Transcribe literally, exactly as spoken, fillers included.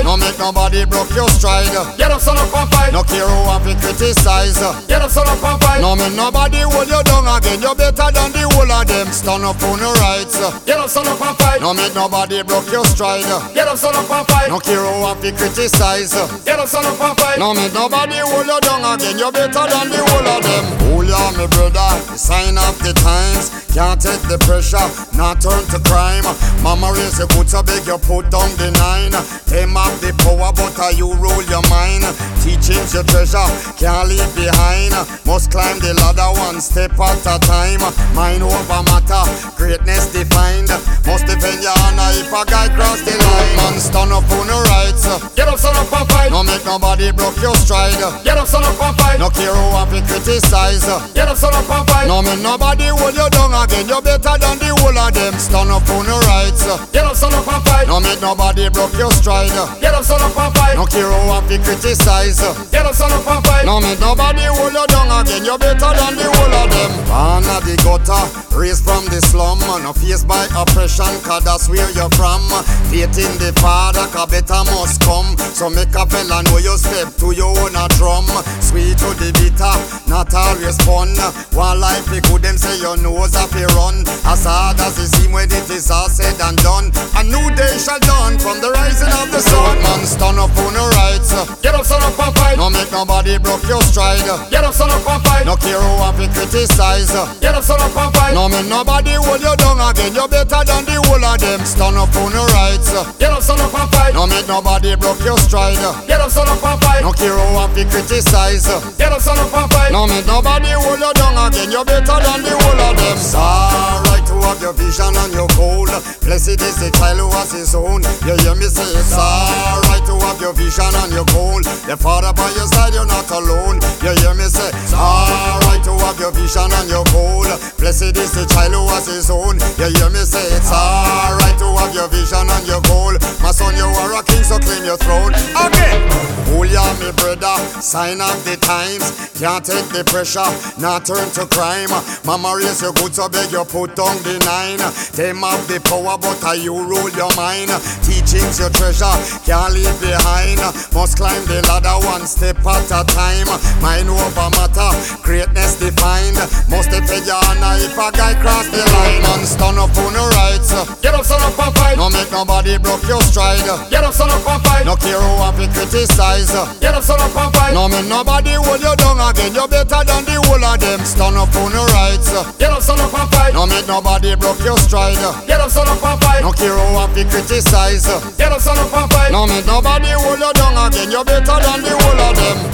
No make nobody broke your stride. Get up, son up and fight. No care who have to criticize. Get up, son up and fight. No make nobody hold you down again. You're better than the whole of them. Stand up on your rights. Get up, son up and fight. No make nobody broke your stride. Get up, son up and fight. No care who have to criticize. Get up, son up and fight. No make nobody hold you down again. You're better than the whole of them. Oh yeah, me brother, the sign of the times. Can't take the pressure, not turn to crime. Mama raise your good so big you put down the nine. Them have the power but uh, you rule your mind. Teaching's your treasure, can't leave behind. Must climb the ladder one step at a time. Mind over matter, greatness defined. Must defend your honor if a guy cross the line. Man stand up on the rights. Get up, son up and fight. No make nobody broke your stride. Get up, son up and fight. No care who have to criticize. Get up, son up and fight. No make nobody hold you down again. You're better than the whole of them. Stand up on the rights. Get up, son up and fight. No make nobody broke your stride. Get up, son up and fight. No care who have to criticize. Get up, son up and fight. No make nobody hold you down again. You're better than the whole of them. Born of the gutter, raised from the slum. No faced by oppression, cause that's where you're from. Faith in the Father, cause better must come. So make a fella know you step to your own a drum. Sweet to the bitter, not always fun. One life be good, them say your nose up a run. As hard as it seem when it is all said and done. A new day shall dawn from the rising of the sun. Man stand up on the rights. Get up, son up and fight. No make nobody broke your stride. Get up, son up and fight. No care who have to criticize. Get up, son up and fight. No make nobody hold you down again. You're better than the whole of them. Stand up on the rights. Get up, son up and fight. No make nobody broke your stride. Get up, son up and fight. No care who have to criticize. Get up, son up and fight. No make nobody hold you down again. You're better than the whole of them. It's alright to have your vision and your goal. Blessed is the child who has his own. You hear me say it's alright to have your vision and your goal. The Father by your side, you're not alone. You hear me say it's alright to have your vision and your goal. Blessed is the child who has his own. You hear me say it's alright to have your vision and your goal. My son, you are a king, so claim your throne. Again. Oh yeah, me brother, sign of the times. Can't take the pressure, not turn to crime. Mama raise you good, so beg you put down the nine. Them have the power, but uh, you rule your mind. Teaching's your treasure, can't leave behind. Must climb the ladder one step at a time. Mind over matter, greatness defined. Must defend your honor if a guy cross the line. Man stand up on the rights. Get up, son up and fight. No make nobody broke your stride. Get up, son up and fight. No care who have to criticize. Get up, son up and fight. No make nobody hold you down again. You're better than the whole of them. Stand up on the rights. Get up, son up and fight. No make nobody broke your stride. Get up, son up and fight. No care who have to criticize. Get up, son up and fight. No make nobody hold you down again. You're better than the whole of them.